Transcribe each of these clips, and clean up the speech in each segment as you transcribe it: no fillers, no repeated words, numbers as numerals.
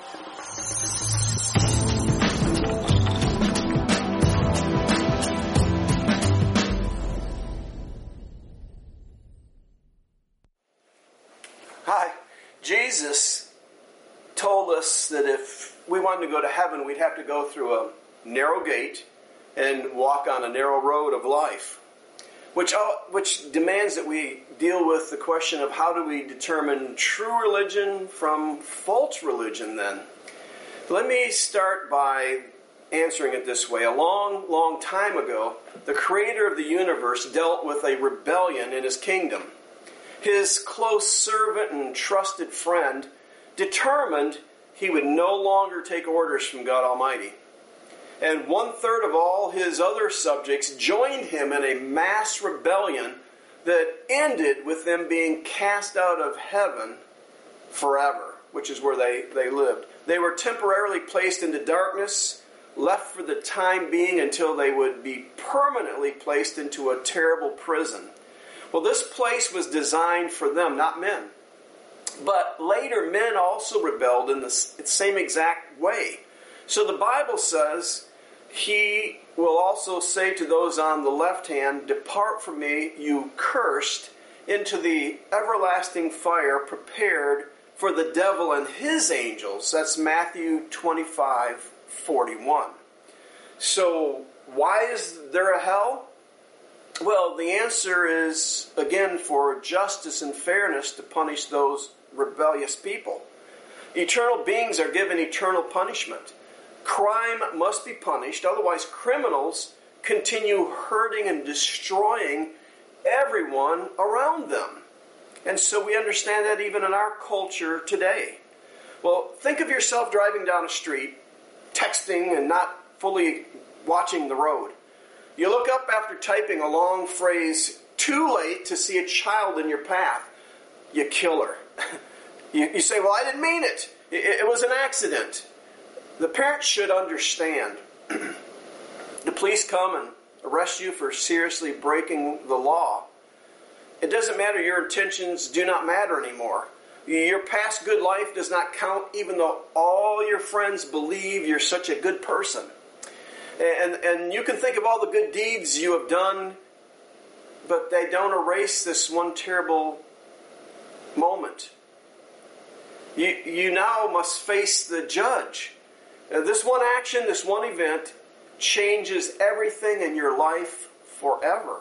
Hi. Jesus told us that if we wanted to go to heaven, we'd have to go through a narrow gate and walk on a narrow road of life, which demands that we deal with the question of how do we determine true religion from false religion then. Let me start by answering it this way. A long, long time ago, the creator of the universe dealt with a rebellion in his kingdom. His close servant and trusted friend determined he would no longer take orders from God Almighty. And 1/3 of all his other subjects joined him in a mass rebellion that ended with them being cast out of heaven forever, which is where they lived. They were temporarily placed into darkness, left for the time being until they would be permanently placed into a terrible prison. Well, this place was designed for them, not men. But later, men also rebelled in the same exact way. So the Bible says, He will also say to those on the left hand, "Depart from me, you cursed, into the everlasting fire prepared for the devil and his angels." That's Matthew 25:41. So why is there a hell? Well, the answer is, again, for justice and fairness to punish those rebellious people. Eternal beings are given eternal punishment. Crime must be punished, otherwise criminals continue hurting and destroying everyone around them. And so we understand that even in our culture today. Well, think of yourself driving down a street, texting and not fully watching the road. You look up after typing a long phrase, "too late," to see a child in your path. You kill her. You say, "Well, I didn't mean it. It was an accident." The parents should understand. The police come and arrest you for seriously breaking the law. It doesn't matter. Your intentions do not matter anymore. Your past good life does not count, even though all your friends believe you're such a good person. And you can think of all the good deeds you have done, but they don't erase this one terrible moment. You now must face the judge. This one action, this one event, changes everything in your life forever.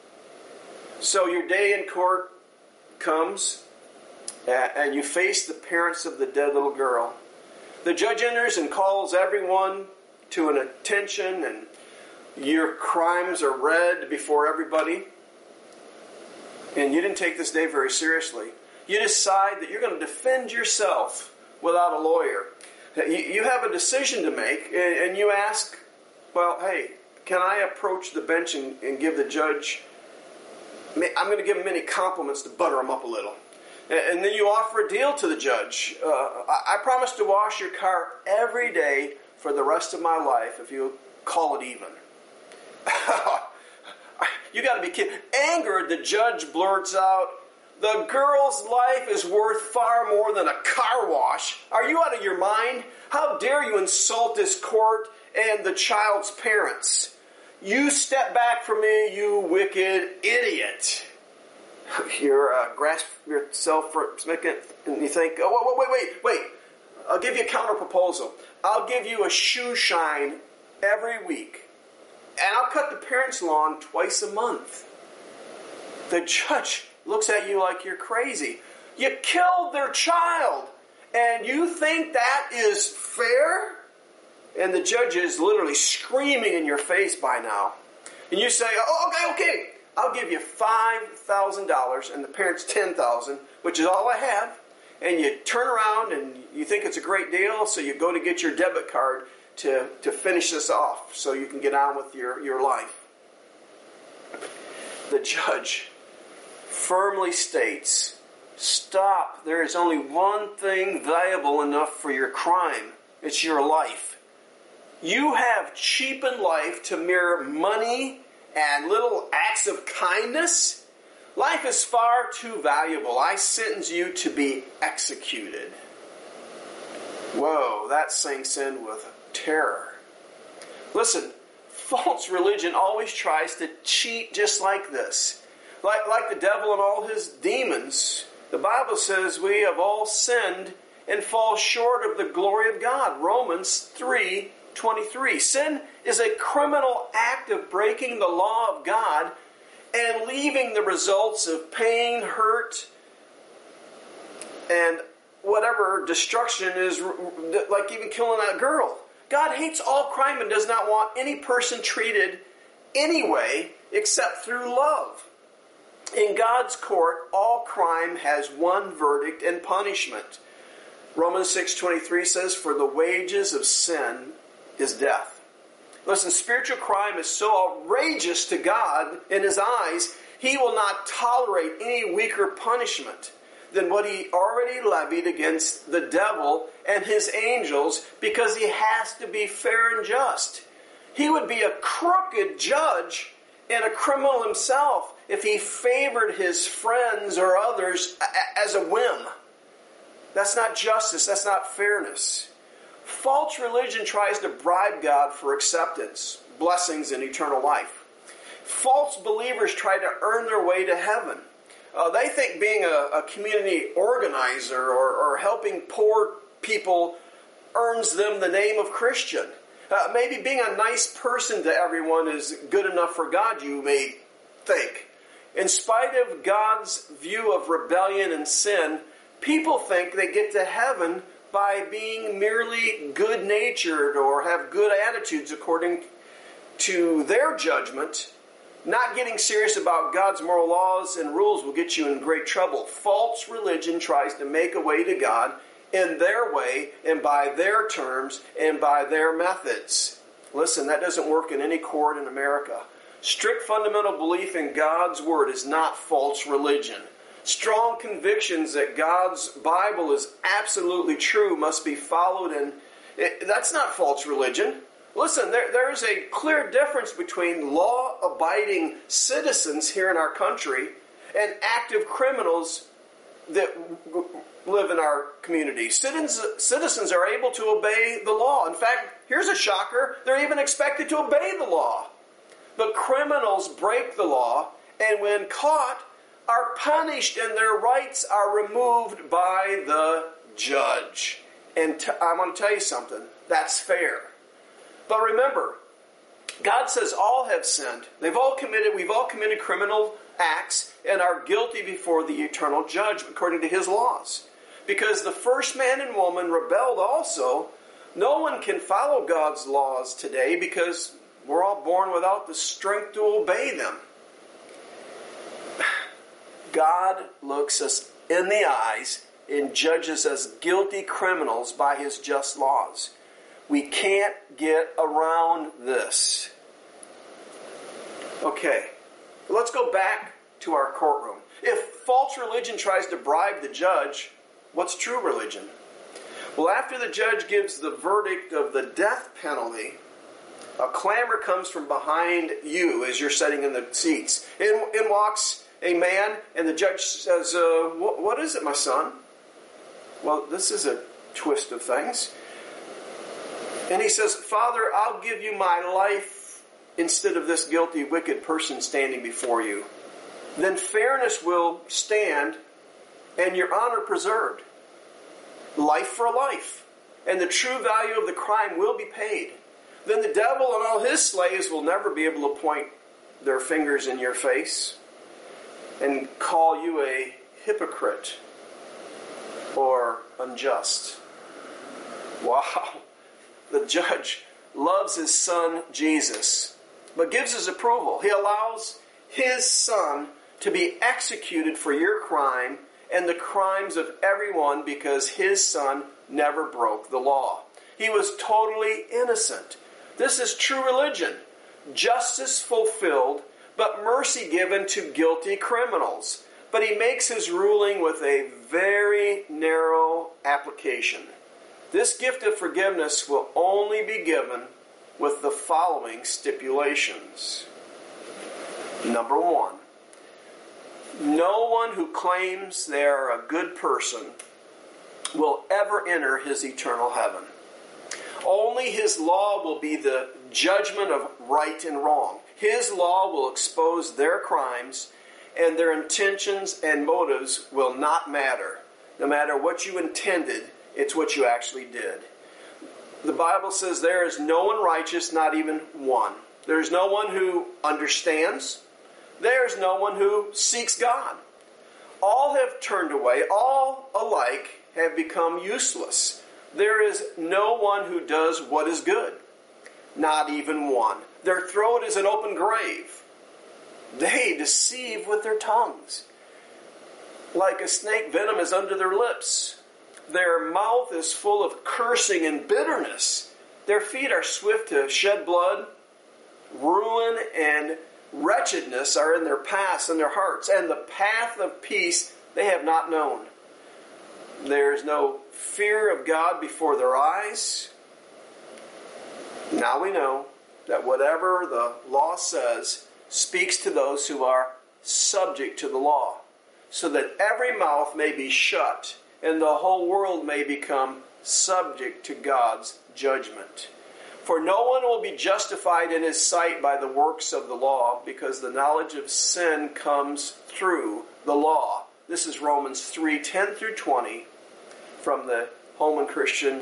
So your day in court comes, and you face the parents of the dead little girl. The judge enters and calls everyone to an attention, and your crimes are read before everybody. And you didn't take this day very seriously. You decide that you're going to defend yourself without a lawyer. You have a decision to make, and you ask, well, hey, can I approach the bench and give the judge, I'm going to give him many compliments to butter him up a little. And then you offer a deal to the judge. I promise to wash your car every day for the rest of my life if you call it even. You got to be kidding. Angered, the judge blurts out, "The girl's life is worth far more than a car wash. Are you out of your mind? How dare you insult this court and the child's parents? You step back from me, you wicked idiot." You grasp yourself for a second and you think, "Oh, wait. I'll give you a counter proposal. I'll give you a shoe shine every week. And I'll cut the parents' lawn twice a month." The judge looks at you like you're crazy. You killed their child, and you think that is fair? And the judge is literally screaming in your face by now. And you say, "Oh, okay. I'll give you $5,000 and the parents $10,000, which is all I have." And you turn around and you think it's a great deal, so you go to get your debit card to finish this off so you can get on with your life. The judge firmly states, "Stop. There is only one thing valuable enough for your crime. It's your life. You have cheapened life to mere money and little acts of kindness. Life is far too valuable. I sentence you to be executed." Whoa, that sinks in with terror. Listen, false religion always tries to cheat just like this. Like the devil and all his demons. The Bible says we have all sinned and fall short of the glory of God. Romans 3:23. Sin is a criminal act of breaking the law of God and leaving the results of pain, hurt, and whatever destruction is, like even killing that girl. God hates all crime and does not want any person treated any way except through love. In God's court, all crime has one verdict and punishment. Romans 6:23 says, "For the wages of sin is death." Listen, spiritual crime is so outrageous to God in His eyes, He will not tolerate any weaker punishment than what He already levied against the devil and his angels, because He has to be fair and just. He would be a crooked judge and a criminal himself if he favored his friends or others as a whim. That's not justice. That's not fairness. False religion tries to bribe God for acceptance, blessings, and eternal life. False believers try to earn their way to heaven. They think being a community organizer or helping poor people earns them the name of Christian. Maybe being a nice person to everyone is good enough for God, you may think. In spite of God's view of rebellion and sin, people think they get to heaven by being merely good-natured or have good attitudes according to their judgment. Not getting serious about God's moral laws and rules will get you in great trouble. False religion tries to make a way to God in their way and by their terms and by their methods. Listen, that doesn't work in any court in America. Strict fundamental belief in God's Word is not false religion. Strong convictions that God's Bible is absolutely true must be followed, and that's not false religion. Listen, there is a clear difference between law-abiding citizens here in our country and active criminals that live in our community. Citizens are able to obey the law. In fact, here's a shocker, they're even expected to obey the law. But criminals break the law, and when caught, are punished and their rights are removed by the judge. And I want to tell you something, that's fair. But remember, God says all have sinned. We've all committed criminal acts and are guilty before the eternal judge according to His laws. Because the first man and woman rebelled also, no one can follow God's laws today because we're all born without the strength to obey them. God looks us in the eyes and judges us guilty criminals by His just laws. We can't get around this. Okay, let's go back to our courtroom. If false religion tries to bribe the judge, what's true religion? Well, after the judge gives the verdict of the death penalty, a clamor comes from behind you as you're sitting in the seats. In walks a man, and the judge says, what is it, my son? Well, this is a twist of things. And he says, Father, I'll give you my life instead of this guilty, wicked person standing before you. Then fairness will stand and your honor preserved. Life for life. And the true value of the crime will be paid. Then the devil and all his slaves will never be able to point their fingers in your face and call you a hypocrite or unjust. Wow. The judge loves his son Jesus, but gives his approval. He allows his son to be executed for your crime and the crimes of everyone because his son never broke the law. He was totally innocent. This is true religion. Justice fulfilled, but mercy given to guilty criminals. But he makes his ruling with a very narrow application. This gift of forgiveness will only be given with the following stipulations. Number one, no one who claims they are a good person will ever enter his eternal heaven. Only his law will be the judgment of right and wrong. His law will expose their crimes, and their intentions and motives will not matter. No matter what you intended, it's what you actually did. The Bible says there is no one righteous, not even one. There is no one who understands. There is no one who seeks God. All have turned away. All alike have become useless. There is no one who does what is good. Not even one. Their throat is an open grave. They deceive with their tongues. Like a snake, venom is under their lips. Their mouth is full of cursing and bitterness. Their feet are swift to shed blood. Ruin and wretchedness are in their paths and their hearts, and the path of peace they have not known. There is no fear of God before their eyes. Now we know that whatever the law says speaks to those who are subject to the law, so that every mouth may be shut and the whole world may become subject to God's judgment. For no one will be justified in his sight by the works of the law, because the knowledge of sin comes through the law. This is Romans 3:10 through 20 from the Holman Christian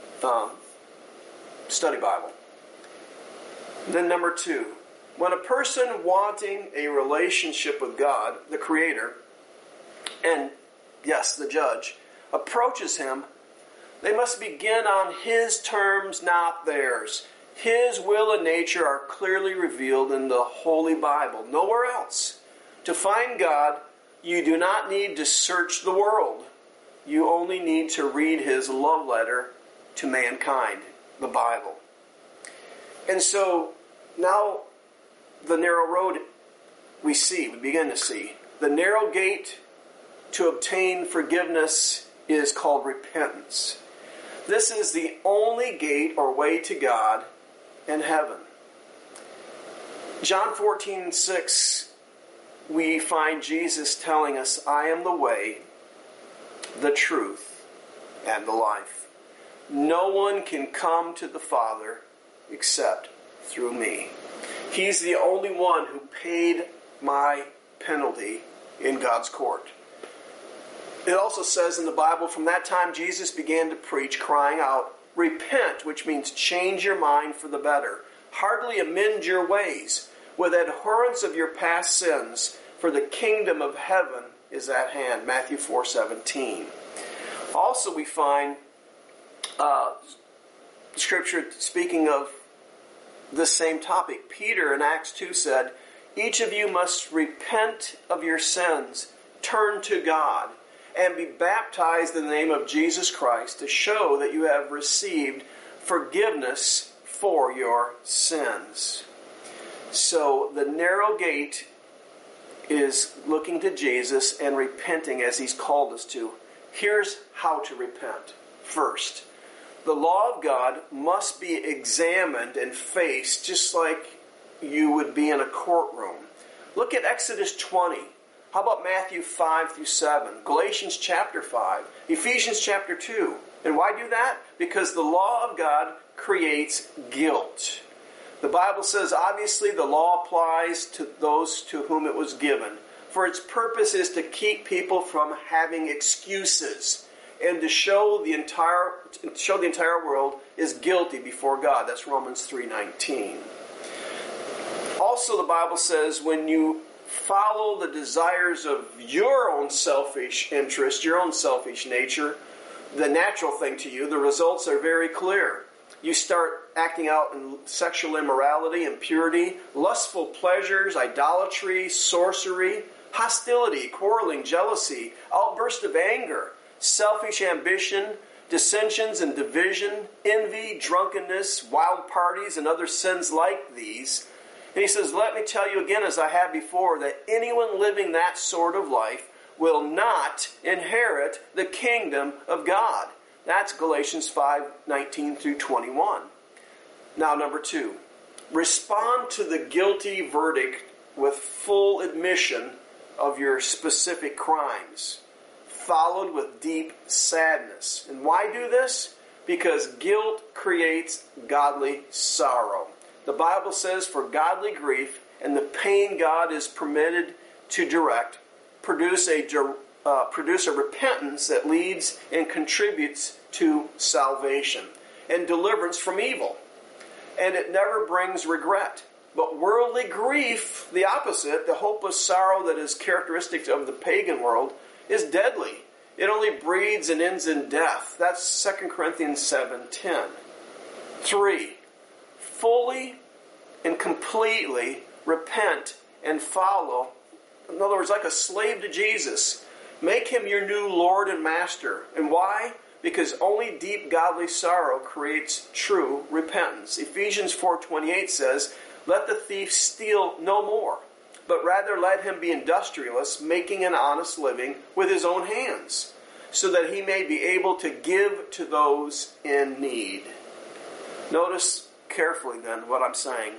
Study Bible. Then number 2, when a person wanting a relationship with God, the Creator, and yes, the Judge, approaches him, they must begin on his terms, not theirs. His will and nature are clearly revealed in the Holy Bible, nowhere else. To find God, you do not need to search the world. You only need to read his love letter to mankind, the Bible. And so now the narrow road we begin to see. The narrow gate to obtain forgiveness is called repentance. This is the only gate or way to God and heaven. John 14:6, we find Jesus telling us, I am the way, the truth, and the life. No one can come to the Father except through me. He's the only one who paid my penalty in God's court. It also says in the Bible, from that time Jesus began to preach, crying out, repent, which means change your mind for the better. Heartily amend your ways with abhorrence of your past sins, for the kingdom of heaven is at hand. Matthew 4:17. Also we find Scripture speaking of this same topic. Peter in Acts 2 said, each of you must repent of your sins, turn to God, and be baptized in the name of Jesus Christ to show that you have received forgiveness for your sins. So the narrow gate is looking to Jesus and repenting as he's called us to. Here's how to repent. First, the law of God must be examined and faced just like you would be in a courtroom. Look at Exodus 20. How about Matthew 5 through 7? Galatians chapter 5. Ephesians chapter 2. And why do that? Because the law of God creates guilt. The Bible says, obviously, the law applies to those to whom it was given. For its purpose is to keep people from having excuses and to show the entire world is guilty before God. That's Romans 3:19. Also, the Bible says, when you follow the desires of your own selfish interest, your own selfish nature, the natural thing to you, the results are very clear. You start acting out in sexual immorality, impurity, lustful pleasures, idolatry, sorcery, hostility, quarreling, jealousy, outburst of anger, selfish ambition, dissensions and division, envy, drunkenness, wild parties, and other sins like these. And he says, let me tell you again, as I have before, that anyone living that sort of life will not inherit the kingdom of God. That's Galatians 5:19 through 21. Now, number 2, respond to the guilty verdict with full admission of your specific crimes. followed with deep sadness. And why do this? Because guilt creates godly sorrow. The Bible says, for godly grief and the pain God is permitted to direct produce a repentance that leads and contributes to salvation and deliverance from evil. And it never brings regret. But worldly grief, the opposite, the hopeless sorrow that is characteristic of the pagan world, is deadly. It only breeds and ends in death. That's 2 Corinthians 7:10. 3. Fully and completely repent and follow. In other words, like a slave to Jesus. Make him your new Lord and Master. And why? Because only deep godly sorrow creates true repentance. Ephesians 4:28 says, let the thief steal no more, but rather let him be industrious, making an honest living with his own hands, so that he may be able to give to those in need. Notice carefully then what I'm saying.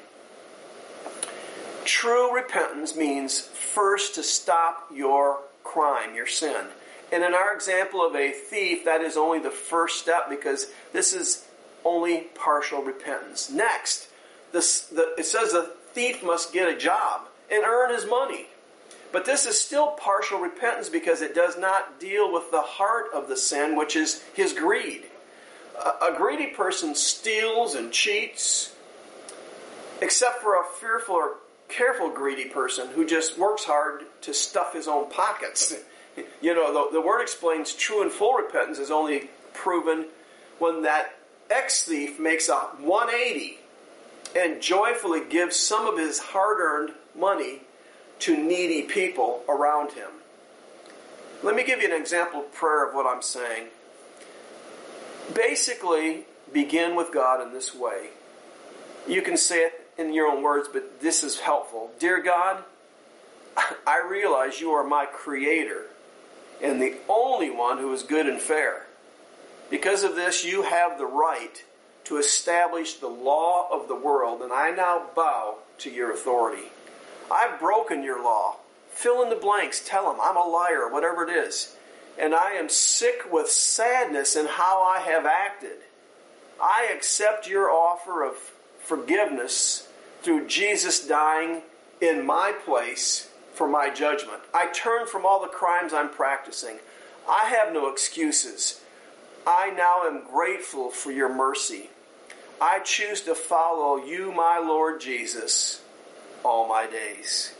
True repentance means first to stop your crime, your sin. And in our example of a thief, that is only the first step, because this is only partial repentance. Next, it says the thief must get a job and earn his money. But this is still partial repentance because it does not deal with the heart of the sin, which is his greed. A greedy person steals and cheats, except for a fearful or careful greedy person who just works hard to stuff his own pockets. You know, the word explains true and full repentance is only proven when that ex-thief makes a 180 and joyfully gives some of his hard-earned money to needy people around him. Let me give you an example prayer of what I'm saying. Basically, begin with God in this way. You can say it in your own words, but this is helpful. Dear God, I realize you are my creator and the only one who is good and fair. Because of this, you have the right to establish the law of the world, and I now bow to your authority. I've broken your law. Fill in the blanks. Tell them I'm a liar, whatever it is. And I am sick with sadness in how I have acted. I accept your offer of forgiveness through Jesus dying in my place for my judgment. I turn from all the crimes I'm practicing. I have no excuses. I now am grateful for your mercy. I choose to follow you, my Lord Jesus, all my days.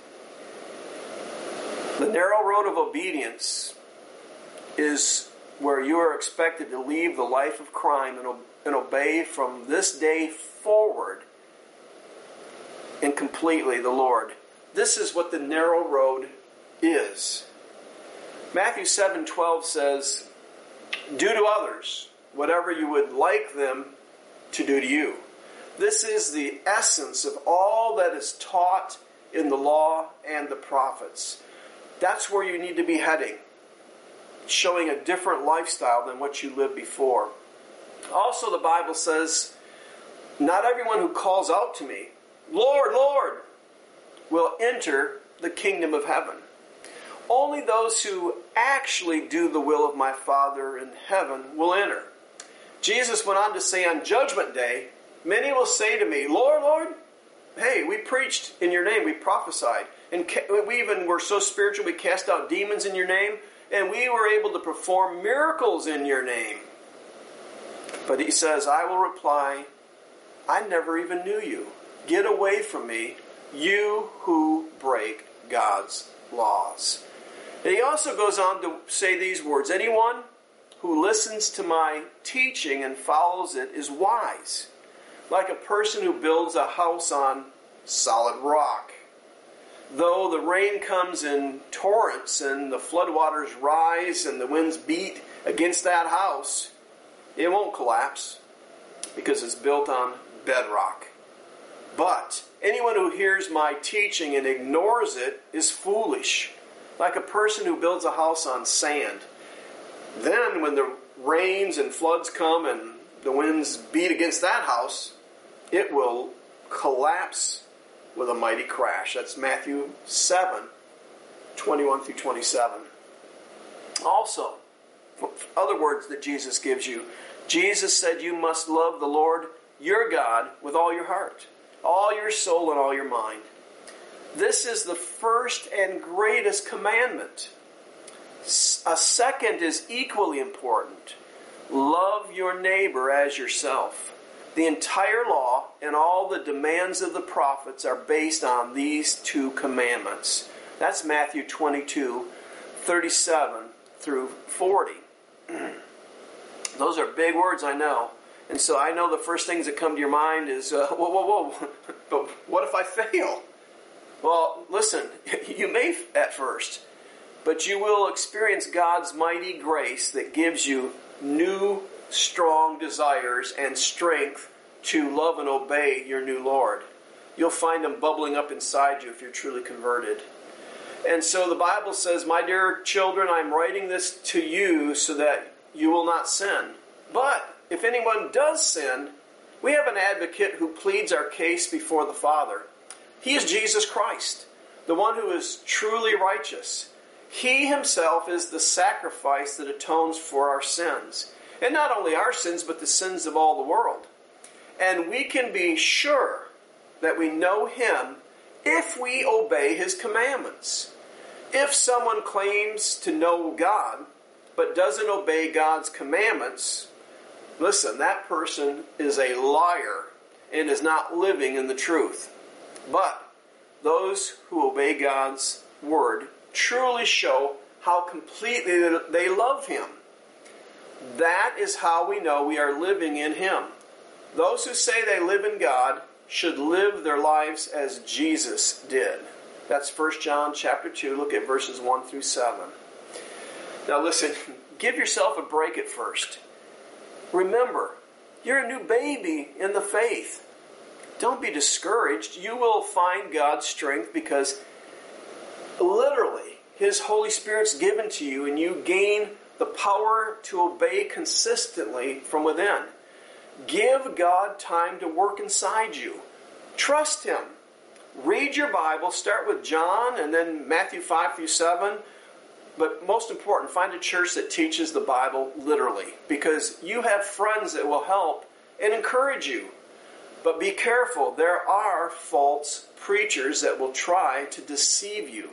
The narrow road of obedience is where you are expected to leave the life of crime and obey from this day forward and completely the Lord. This is what the narrow road is. Matthew 7:12 says, do to others whatever you would like them to do to you. This is the essence of all that is taught in the law and the prophets. That's where you need to be heading, showing a different lifestyle than what you lived before. Also, the Bible says, not everyone who calls out to me, Lord, Lord, will enter the kingdom of heaven. Only those who actually do the will of my Father in heaven will enter. Jesus went on to say on Judgment Day, many will say to me, Lord, Lord, hey, we preached in your name, we prophesied, and we even were so spiritual we cast out demons in your name, and we were able to perform miracles in your name. But he says, I will reply, I never even knew you. Get away from me, you who break God's laws. And he also goes on to say these words, anyone who listens to my teaching and follows it is wise, like a person who builds a house on solid rock. Though the rain comes in torrents and the floodwaters rise and the winds beat against that house, it won't collapse because it's built on bedrock. But anyone who hears my teaching and ignores it is foolish, like a person who builds a house on sand. Then when the rains and floods come and the winds beat against that house, it will collapse with a mighty crash. That's Matthew 7, 21 through 27. Also, other words that Jesus gives you. Jesus said you must love the Lord your God with all your heart, all your soul, and all your mind. This is the first and greatest commandment. A second is equally important. Love your neighbor as yourself. The entire law and all the demands of the prophets are based on these two commandments. That's Matthew 22, 37 through 40. Those are big words, I know. And so I know the first things that come to your mind is, whoa. But what if I fail? Well, listen, you may at first, but you will experience God's mighty grace that gives you new, strong desires and strength to love and obey your new Lord. You'll find them bubbling up inside you if you're truly converted. And so the Bible says, my dear children, I'm writing this to you so that you will not sin. But if anyone does sin, we have an advocate who pleads our case before the Father. He is Jesus Christ, the one who is truly righteous. He himself is the sacrifice that atones for our sins. And not only our sins, but the sins of all the world. And we can be sure that we know him if we obey his commandments. If someone claims to know God, but doesn't obey God's commandments, listen, that person is a liar and is not living in the truth. But those who obey God's word truly show how completely they love him. That is how we know we are living in him. Those who say they live in God should live their lives as Jesus did. That's 1 John chapter 2. Look at verses 1 through 7. Now listen, give yourself a break at first. Remember, you're a new baby in the faith. Don't be discouraged. You will find God's strength because literally his Holy Spirit's given to you and you gain the power to obey consistently from within. Give God time to work inside you. Trust him. Read your Bible. Start with John and then Matthew 5 through 7. But most important, find a church that teaches the Bible literally, because you have friends that will help and encourage you. But be careful. There are false preachers that will try to deceive you.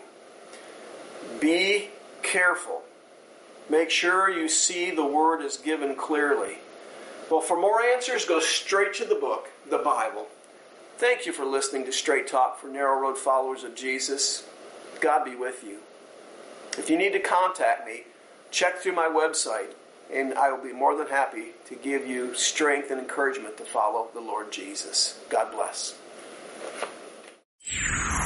Be careful. Make sure you see the Word is given clearly. Well, for more answers, go straight to the book, the Bible. Thank you for listening to Straight Talk for Narrow Road Followers of Jesus. God be with you. If you need to contact me, check through my website, and I will be more than happy to give you strength and encouragement to follow the Lord Jesus. God bless.